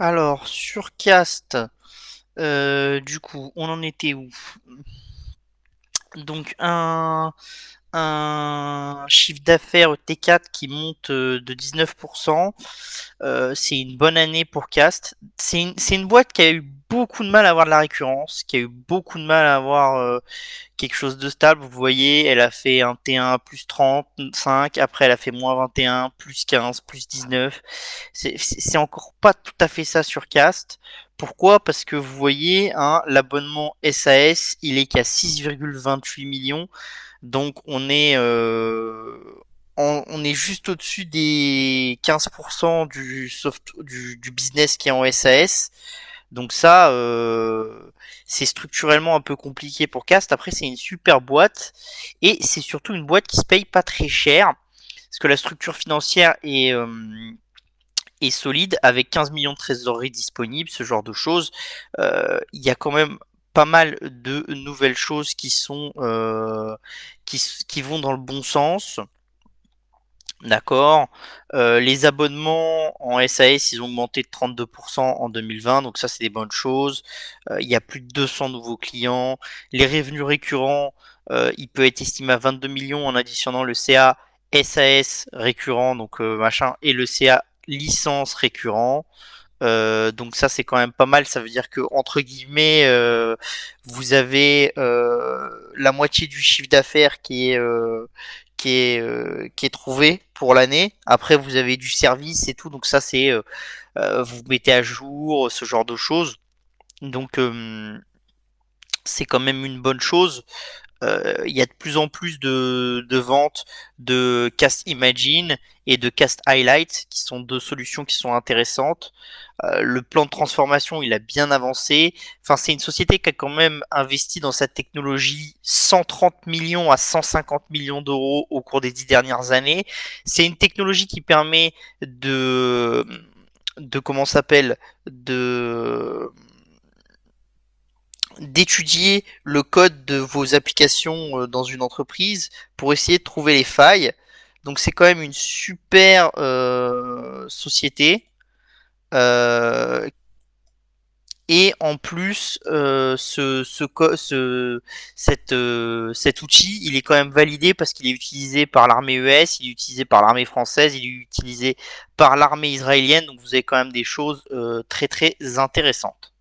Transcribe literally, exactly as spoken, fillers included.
Alors, sur Cast, euh, du coup, on en était où? Donc, un, un chiffre d'affaires T quatre qui monte euh, de dix-neuf pour cent. Euh, c'est une bonne année pour Cast. C'est une, c'est une boîte qui a eu beaucoup de mal à avoir de la récurrence, qui a eu beaucoup de mal à avoir euh, quelque chose de stable. Vous voyez, elle a fait un T un plus trente-cinq, après elle a fait moins vingt et un, plus quinze, plus dix-neuf. C'est c'est encore pas tout à fait ça sur Cast. Pourquoi? Parce que vous voyez, hein, l'abonnement S A S, il est qu'à six virgule vingt-huit millions. Donc on est, euh, on, on est juste au-dessus des quinze pour cent du, soft, du, du business qui est en S A S. Donc ça, euh, c'est structurellement un peu compliqué pour Cast. Après, c'est une super boîte et c'est surtout une boîte qui se paye pas très cher parce que la structure financière est, euh, est solide avec quinze millions de trésorerie disponibles, ce genre de choses. Euh, Il y a quand même pas mal de nouvelles choses qui sont euh, qui, qui vont dans le bon sens. D'accord. Euh, les abonnements en S A S, ils ont augmenté de trente-deux pour cent en deux mille vingt, donc ça c'est des bonnes choses. Euh, il y a plus de deux cents nouveaux clients. Les revenus récurrents, euh, il peut être estimé à vingt-deux millions en additionnant le C A S A S récurrent, donc euh, machin, et le C A licence récurrent. Euh, donc ça c'est quand même pas mal. Ça veut dire que entre guillemets, euh, vous avez euh, la moitié du chiffre d'affaires qui est euh, qui est euh, qui est trouvé pour l'année. Après vous avez du service et tout. Donc ça c'est euh, euh, vous mettez à jour ce genre de choses. Donc euh, c'est quand même une bonne chose. Euh, il y a de plus en plus de, de ventes de Cast Imagine et de Cast Highlight, qui sont deux solutions qui sont intéressantes. Euh, le plan de transformation, il a bien avancé. Enfin, c'est une société qui a quand même investi dans sa technologie cent trente millions à cent cinquante millions d'euros au cours des dix dernières années. C'est une technologie qui permet de, de comment s'appelle, de d'étudier le code de vos applications euh, dans une entreprise pour essayer de trouver les failles. Donc c'est quand même une super euh, société. Euh, et en plus, euh, ce, ce, ce, cette, euh, cet outil, il est quand même validé parce qu'il est utilisé par l'armée U S, il est utilisé par l'armée française, il est utilisé par l'armée israélienne. Donc vous avez quand même des choses euh, très très intéressantes.